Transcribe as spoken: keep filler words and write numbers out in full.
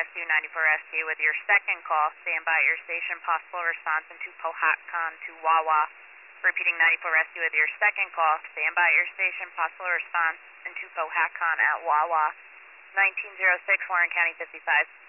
Rescue, ninety-four Rescue with your second call. Stand by at your station. Possible response into Powhatan to Wawa. Repeating ninety-four Rescue with your second call. Stand by at your station. Possible response into Powhatan at Wawa. nineteen oh six, Warren County fifty-five.